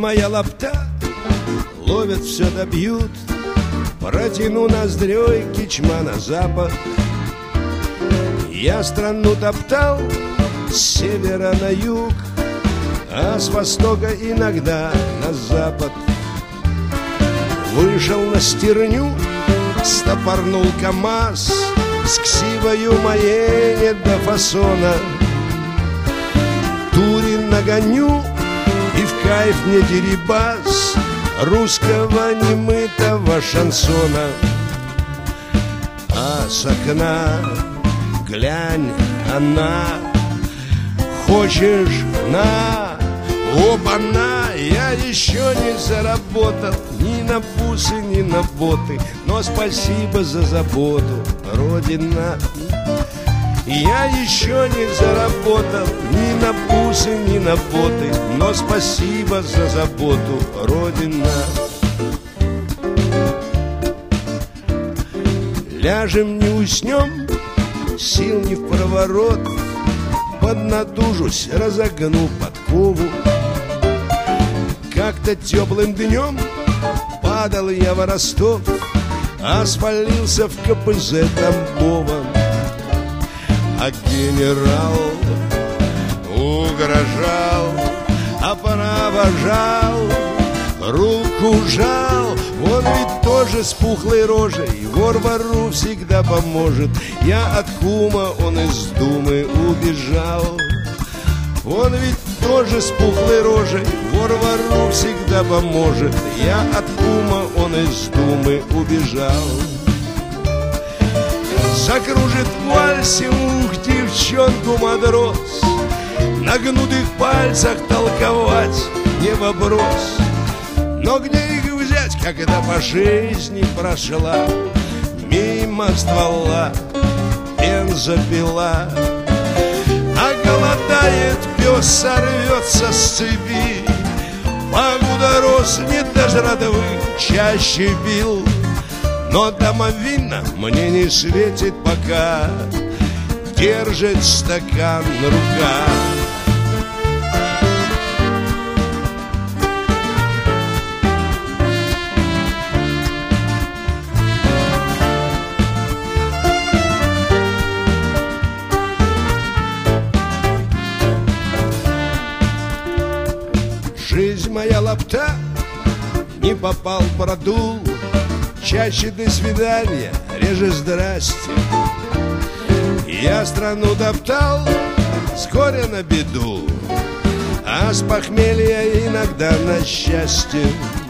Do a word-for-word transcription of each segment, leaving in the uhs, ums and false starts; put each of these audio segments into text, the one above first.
моя лапта, ловят все добьют. Протяну ноздрёй кичма на запад. Я страну топтал с севера на юг, а с востока иногда на запад. Вышел на стерню, стопорнул КамАЗ, с ксивою моей не до фасона. Турин нагоню, и в кайф мне дерибас русского немытого шансона. А с окна глянь, она хочешь на оба-на. Я еще не заработал ни на бусы, ни на боты, но спасибо за заботу, Родина. Я еще не заработал ни на бусы, ни на боты, но спасибо за заботу, Родина. Ляжем, не уснем, сил не в проворот, поднатужусь, разогну подкову. Как-то теплым днем падал я в Ростов, а свалился в КПЗ Тамбова. А генерал угрожал, а провожал, руку жал. Он ведь тоже с пухлой рожей, вор вору всегда поможет. Я от кума, он из Думы убежал. Он ведь тоже с пухлой рожей, вор вору всегда поможет. Я от кума, он из Думы убежал. Закружит в вальсе, ух, девчонку матрос, на гнутых пальцах толковать не вопрос. Но где их взять, когда по жизни прошла мимо ствола бензопила? А голодает пес, сорвется с цепи, погода рос, не до жратвы, чаще бил. Но домовина мне не светит пока, держит стакан на руках. Жизнь моя лапта, не попал, продул. Чаще до свидания, реже здрасте. Я страну топтал с горя на беду, а с похмелья иногда на счастье.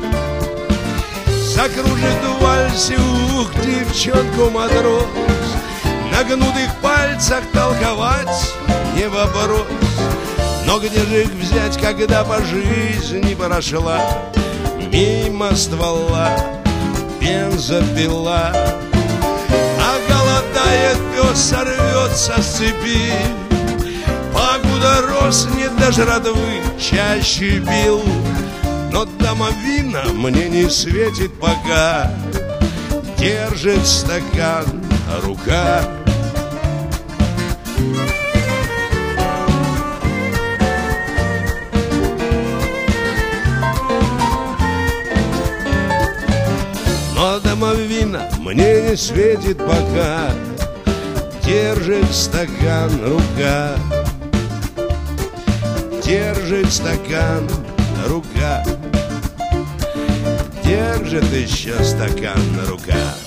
Закружит в вальсе, ух, девчонку матрос, на гнутых пальцах толковать не вопрос. Но где же их взять, когда по жизни прошла мимо ствола бензопила? А голодает пес, сорвется с цепи, погода рос, не до жратвы, чаще бил. Но домовина мне не светит пока, держит стакан рука. Но домовина мне не светит пока, держит стакан рука. Держит стакан рука. Держит еще стакан рука.